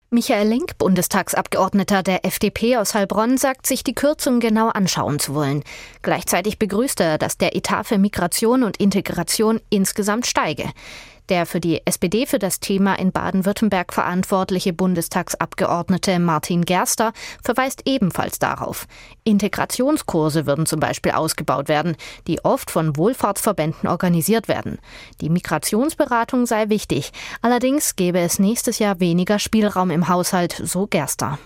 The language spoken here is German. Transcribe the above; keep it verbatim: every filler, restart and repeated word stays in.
Michael Link, Bundestagsabgeordneter der F D P aus Heilbronn, sagt, sich die Kürzung genau anschauen zu wollen. Gleichzeitig begrüßt er, dass der Etat für Migration und Integration insgesamt steige. Der für die S P D für das Thema in Baden-Württemberg verantwortliche Bundestagsabgeordnete Martin Gerster verweist ebenfalls darauf. Integrationskurse würden zum Beispiel ausgebaut werden, die oft von Wohlfahrtsverbänden organisiert werden. Die Migrationsberatung sei wichtig. Allerdings gäbe es nächstes Jahr weniger Spielraum im Haushalt, so Gerster.